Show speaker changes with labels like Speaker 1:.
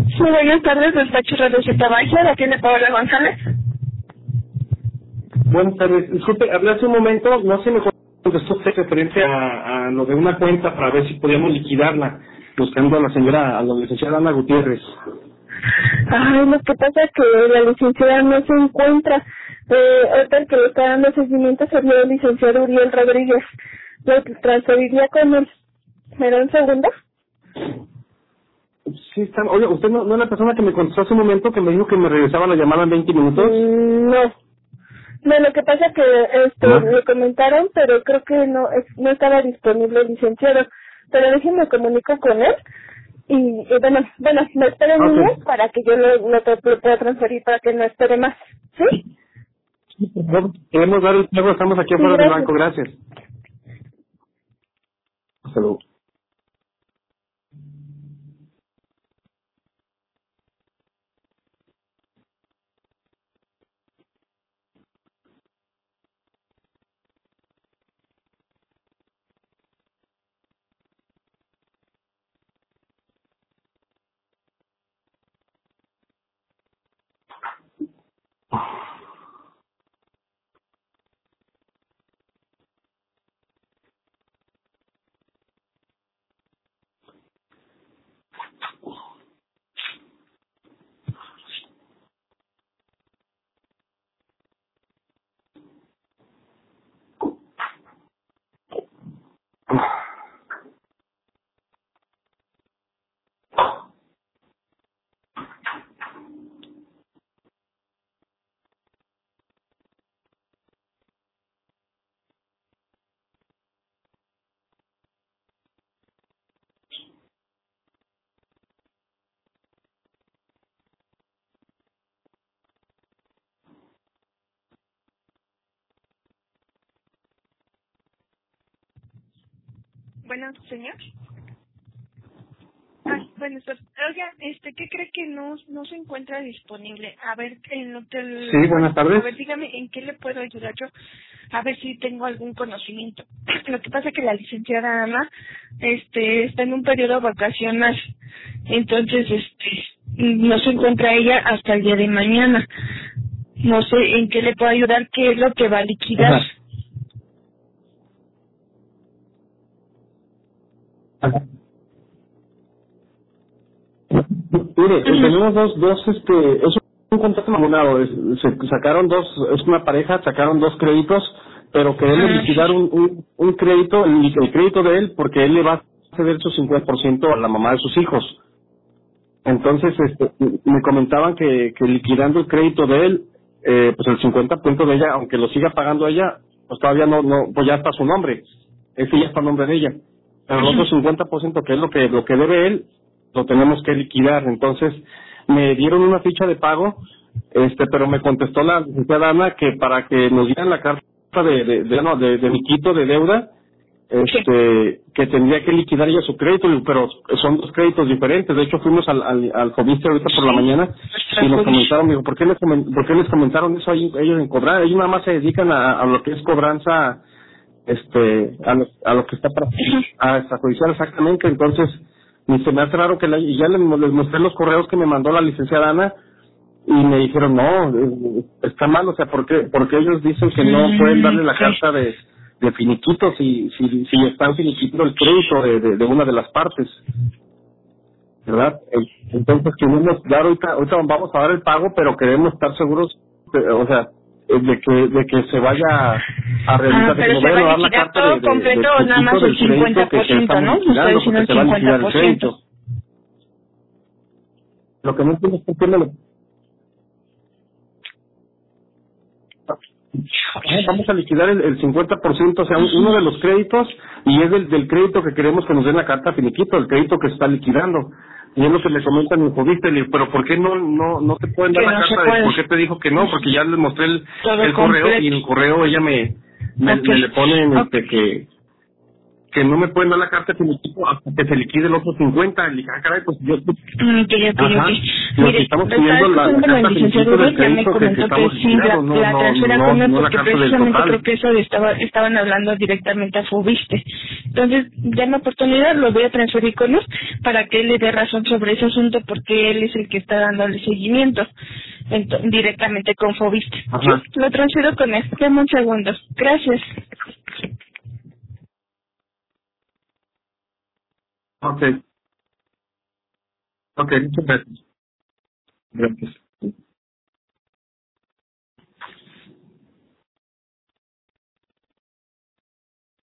Speaker 1: Sí, buenas tardes, despacho Radio Z Baja, la tiene Paola González.
Speaker 2: Buenas tardes. Disculpe, hablé hace un momento, no se me contestó usted referente a lo de una cuenta para ver si podíamos liquidarla, buscando a a la licenciada Ana Gutiérrez.
Speaker 1: Ay, lo que pasa es que la licenciada no se encuentra. Ahorita el que le está dando seguimiento sería el licenciado Uriel Rodríguez. Lo transferiría con él. ¿Me da un segundo?
Speaker 2: Sí, está. Oye, ¿usted no es la persona que me contestó hace un momento que me dijo que me regresaba la llamada en 20 minutos?
Speaker 1: No. No, lo que pasa es que
Speaker 2: ¿No?
Speaker 1: me comentaron, pero creo que no estaba disponible el licenciado. Pero déjenme comunico con él. Y bueno, me esperen
Speaker 2: Okay.
Speaker 1: niños para que yo lo pueda transferir para que no espere más. ¿Sí?
Speaker 2: Sí, por favor. Queremos dar el pago, estamos aquí
Speaker 1: Sí,
Speaker 2: afuera del
Speaker 1: gracias.
Speaker 2: banco, gracias. Hasta luego.
Speaker 1: Bueno, señor. Bueno, oiga, ¿qué cree que no se encuentra disponible? A ver,
Speaker 2: Sí, buenas tardes.
Speaker 1: a ver, dígame, ¿en qué le puedo ayudar yo? A ver si tengo algún conocimiento. Lo que pasa es que la licenciada Ana, está en un periodo vacacional. Entonces, no se encuentra ella hasta el día de mañana. No sé en qué le puedo ayudar, qué es lo que va a liquidar.
Speaker 2: Ajá. Ajá. Mire, tenemos es un contrato mancomunado, se sacaron es una pareja, sacaron dos créditos, pero queremos liquidar un crédito, el crédito de él, porque él le va a ceder su 50% a la mamá de sus hijos. Entonces, me comentaban que liquidando el crédito de él, pues el 50% de ella, aunque lo siga pagando ella, pues todavía pues ya está su nombre, ese ya está el nombre de ella. Pero el otro 50% que es lo que debe él, lo tenemos que liquidar. Entonces, me dieron una ficha de pago, pero me contestó la licenciada Ana que para que nos dieran la carta de mi quito de deuda, que tendría que liquidar ella su crédito, pero son dos créditos diferentes. De hecho, fuimos al Fobiste ahorita por la mañana y nos comentaron, digo, ¿por qué les comentaron eso ahí, ellos en cobrar? Ellos nada más se dedican a lo que es cobranza, a lo que está para a extrajudicial exactamente. Entonces, ni se me hace raro y ya les mostré los correos que me mandó la licenciada Ana y me dijeron, no, está mal, o sea, porque ellos dicen que no pueden darle la carta de finiquito si están finiquitando el crédito de una de las partes, ¿verdad? Entonces queremos dar ahorita vamos a dar el pago, pero queremos estar seguros, o sea, de que se vaya a realizar,
Speaker 1: pero se va a liquidar todo completo o nada más el 50%, ¿no? Está diciendo el 50%.
Speaker 2: Lo que no entiendo es por qué me lo... Vamos a liquidar el 50%, o sea, uno de los créditos, y es del crédito que queremos que nos den la carta finiquito, el crédito que se está liquidando. Y es lo que le comentan en Fobiste, pero ¿por qué no te pueden dar la carta? ¿Por qué te dijo que no? Porque ya les mostré el correo, y en el correo ella me le ponen que no me pueden dar la carta finiquito hasta que se liquide el otro 50. Le dije, caray, pues yo... Ajá.
Speaker 1: Mire,
Speaker 2: estamos pidiendo la carta finiquito del crédito que estamos liquidando,
Speaker 1: la transfiera con él,
Speaker 2: no la
Speaker 1: porque
Speaker 2: carta del
Speaker 1: precisamente
Speaker 2: total.
Speaker 1: creo que eso estaban hablando directamente a Fobiste. Entonces, ya en la oportunidad lo voy a transferir con él para que él le dé razón sobre ese asunto, porque él es el que está dándole seguimiento directamente con Fobiste.
Speaker 2: Ajá.
Speaker 1: Sí, lo transfiero con él. Dame un segundo. Gracias.
Speaker 2: Ok, muchas gracias. Gracias.